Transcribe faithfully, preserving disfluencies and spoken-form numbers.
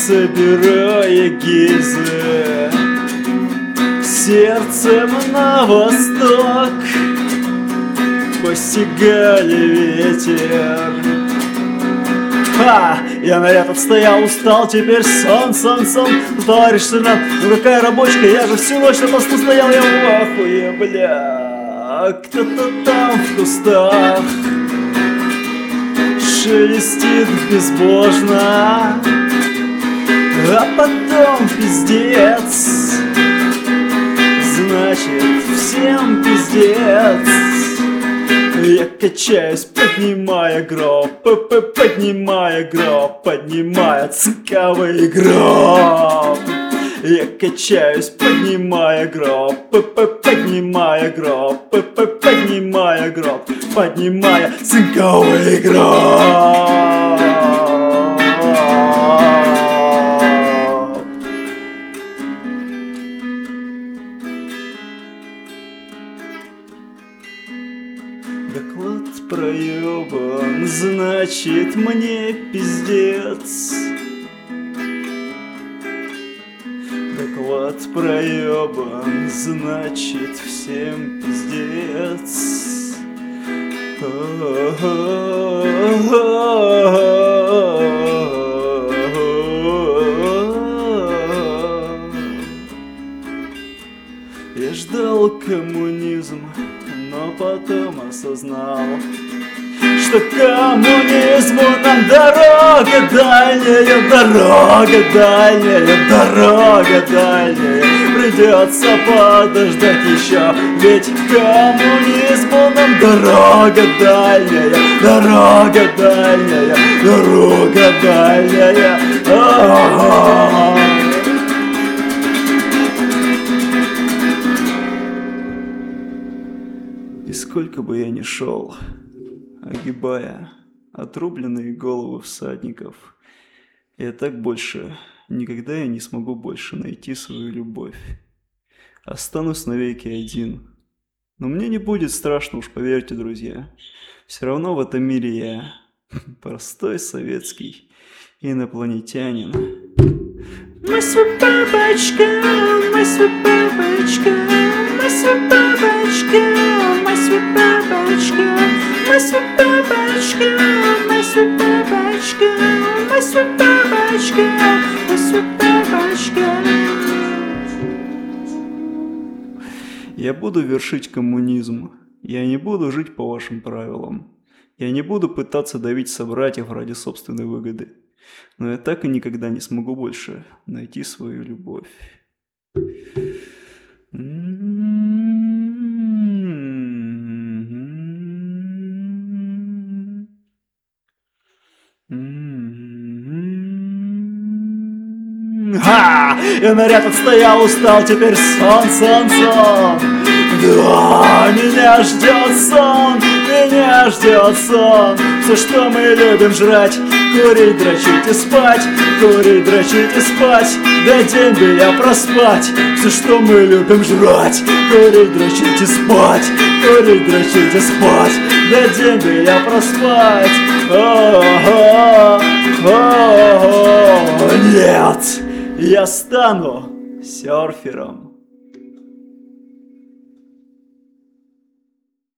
собирая гильзы, сердцем на восток постигали ветер. Ха! Я наряд отстоял, устал, теперь сон, сон, сон. Товарищ сержант, ну какая рабочка, я же всю ночь на посту стоял, я в ахуе, бля. Кто-то там в кустах шелестит безбожно, а потом пиздец, значит всем пиздец. Я качаюсь, поднимая гроб, поднимая гроб, поднимая цинковый гроб. Я качаюсь, поднимая гроб, поднимая гроб, поднимая гроб, поднимая цинковый гроб. Доклад проебан, значит мне пиздец. Доклад проебан, значит всем пиздец. Я ждал коммунизм, но потом осознал, что коммунизму нам дорога дальняя, дорога дальняя, дорога дальняя. Придется подождать еще, ведь коммунизму нам дорога дальняя, дорога дальняя, дорога дальняя. А-а-а. И сколько бы я ни шел, огибая отрубленные головы всадников, я так больше, никогда я не смогу больше найти свою любовь. Останусь навеки один. Но мне не будет страшно, уж поверьте, друзья. Все равно в этом мире я простой советский инопланетянин. Мы с бабочка, мы с бабочка, мы с бабочка, мы с бабочка, мы с бабочка, мы с бабочка, мы с бабочка, мы с бабочка. Я буду вершить коммунизм. Я не буду жить по вашим правилам. Я не буду пытаться давить собратьев ради собственной выгоды. Но я так и никогда не смогу больше найти свою любовь. Ха! Я наряд отстоял, устал, теперь сон, сон, сон. Да, меня ждет сон, меня ждет сон. Все, что мы любим жрать, курить, дрочить и спать, курить, дрочить и спать, да день бы я проспать. Все, что мы любим жрать, курить, дрочить и спать, курить, дрочить и спать, да день бы я проспать. О-о-о, о-о-о, нет, я стану серфером.